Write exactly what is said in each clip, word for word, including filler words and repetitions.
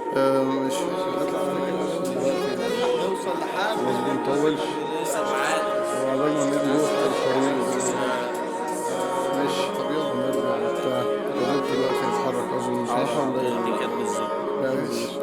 آه مش هنطلع دلوقتي، نلحق نوصل لحاجة مش بنطولش. سبعات. وعقبال ما نروح الطريق. ماشي، طب يلا نرجع وبتاع. يا دوب دلوقتي نتحرك أظن، صح ولا إيه؟ دي كانت بالظبط. ماشي.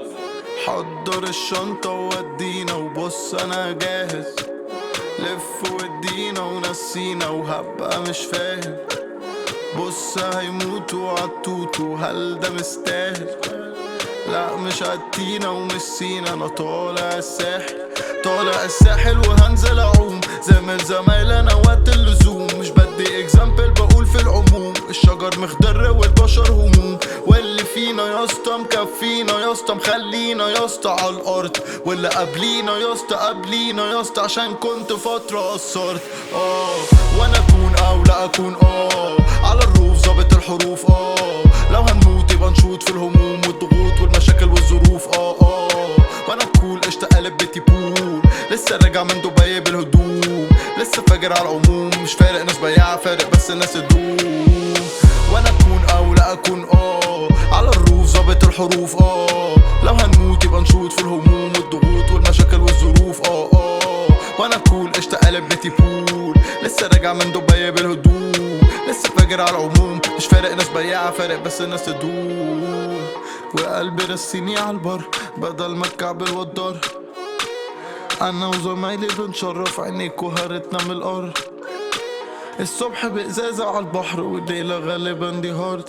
حضر الشنطة وودينا وبص أنا جاهز، لف ودينا ونسينا وهبقى مش فاهم. بص هيموتوا عالتوتو، هل ده مستاهل؟ لا مش عدينا ومش سينا، انا طالع الساحل، طالع الساحل وهنزل اعوم زي ما زمايل انا وقت اللزوم. مش بدي اكزامبل، بقول في العموم، الشجر مخضر والبشر هموم، واللي فينا يا اسطى مكفينا يا اسطى، مخلينا يا اسطى على الارض، واللي قبلينا يا اسطى قبلينا يا اسطى، عشان كنت فتره قصرت. اه وانا اكون او لا اكون اه على الروف ظابط الحروف. اه لو هنموت يبقى نشوط في الهموم والضغوط والمشاكل والظروف. اه اه وانا كول قشطة قلب بيتي بول، لسه راجع من دبي بالهدوم، لسه فاجر على العموم، مش فارق ناس بياعة، فارق بس الناس تدوم. وانا اكون او لا اكون اه على الروف ظابط الحروف. اه لو هنموت يبقى نشوط في الهموم والضغوط والمشاكل والظروف. اه اه وانا كول قشطة قلب بيتي بول، لسه راجع من دبي بالهدوم، لسه فاجر على العموم، مش فارق ناس بياعة، فارق بس الناس تدوم. وقلبي رسيني على البر بدل ما الكعب والدار، انا وزمايلي بنشرف عينيك وهرتنا من الارض. الصبح بإزازة على البحر والليلة غالبا دي هارد،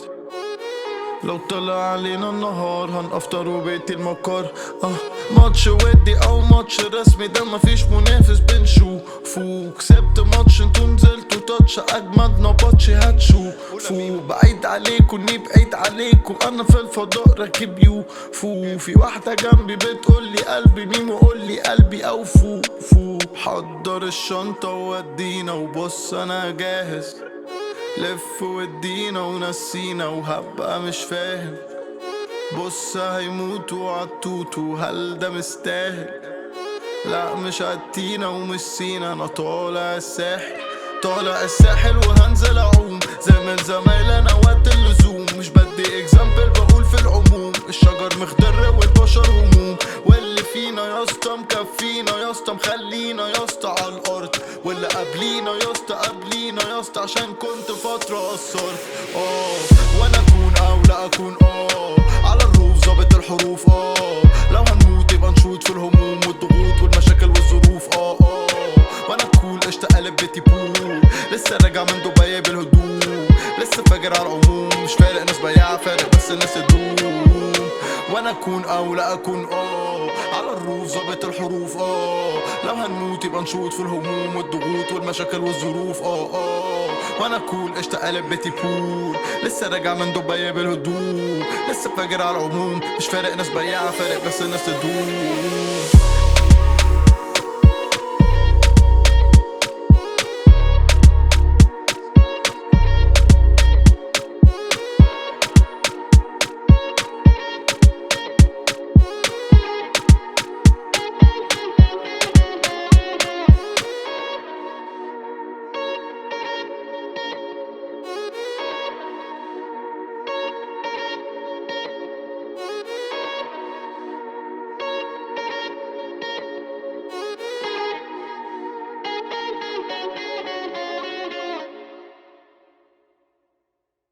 لو طلع علينا النهار هنفطر وبيتي المكار. اه ماتش ودي او ماتش رسمي، ده مفيش منافس بنشوفه، كسبت ماتش انتو نزلتوا تاتش، اجمد نبطش هتشوفوا. بعيد عليكو اني بعيد عليكو، انا في الفضاء راكب يوفو، في واحدة جنبي بتقولي قلبي مين وقولي قلبي او فو فو. حضر الشنطة وودينا وبص انا جاهز، لف ودينا ونسينا وهبقى مش فاهم. بص هيموتوا عالتوتو، هل ده مستاهل؟ لا مش عدينا ومش سينا، انا طالع الساحل، طالع الساحل وهنزل اعوم زي من زمايل انا وقت اللزوم. مش بدي اكزامبل، بقول في العموم، الشجر مخضر والبشر هموم، واللي فينا يا اسطى مكفينا يا اسطى، مخلينا يا اسطى على الارض، واللي قبلينا يا اسطى قبلينا يا اسطى، عشان كنت فتره قصرت. اه وانا اكون او لا اكون اه على الروف ظابط الحروف. اه لو هنموت يبقى نشوط في الهموم والضغوط والمشاكل والظروف. اه اه وانا كول قشطة قلب بيتي بول، لسه راجع من دبي بالهدوم، لسه فاجر على العموم، مش فارق ناس بياعة، فارق بس الناس تدوم. وانا اكون او لا اكون اه على الروف ظابط الحروف. اه لو هنموت يبقى نشوط في الهموم والضغوط والمشاكل والظروف. اه اه وانا كول قشطة قلب بيتي بول، لسه راجع من دبي بالهدوم، لسه فاجر على العموم، مش فارق ناس بياعة، فارق بس الناس تدوم.